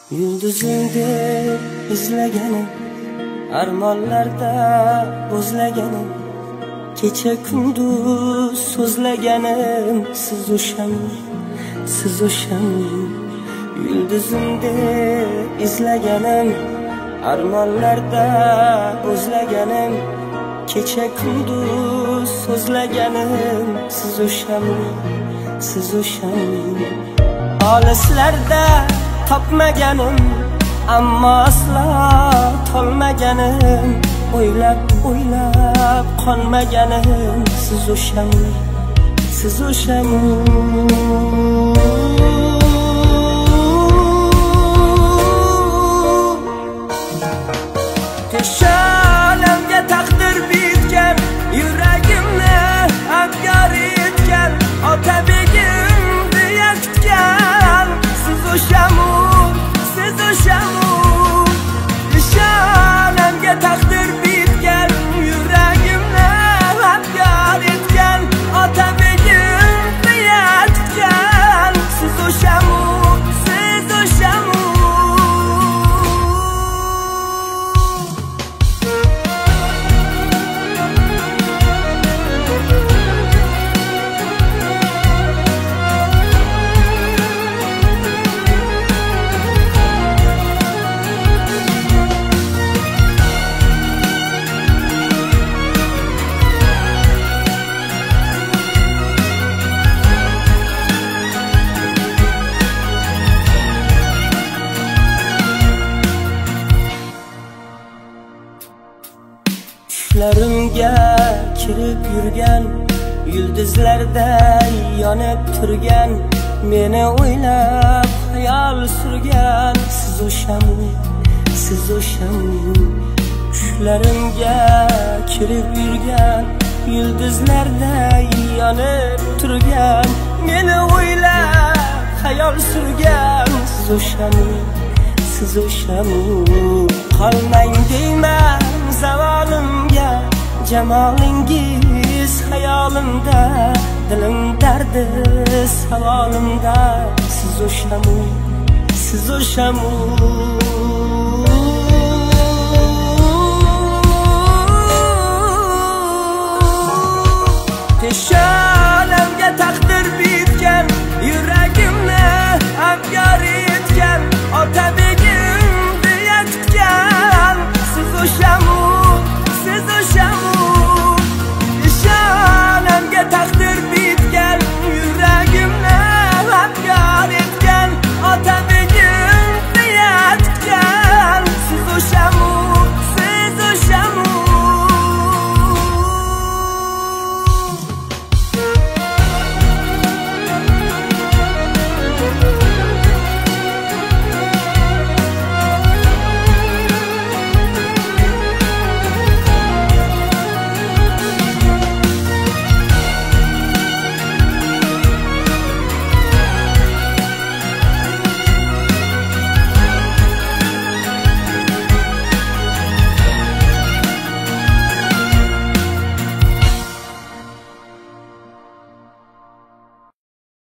Yulduzingni izlaganim, armonlarda o'zlaganim, kecha kunduz so'zlaganim, siz o'shami. Yulduzingni izlaganim, armonlarda o'zlaganim, kecha kunduz so'zlaganim, siz o'shami. Olislarda topmaganim, ammo aslo tolmaganim, o'ylab qonmaganim, siz o'shami. Peshonamga taqdir bitgan, yuragimni abgor etgan, otabegimni yakutgan, siz o'shami. Peshonamga taqdir bitgan, yuragimni abgor etgan, otabegimni yakutgan, siz o'shami. Tushlarimga kirib yurgan, yulduzlarda yonib turgan, meni o'ylab xayol surgan, siz o'shami. Tushlarimga kirib yurgan, yulduzlarda yonib turgan, meni o'ylab xayol surgan, siz o'shami. Qolmang deyman zavolimga, jamolingiz xayolimda, dilim dardi savolimda, siz o'shami. Peshonamga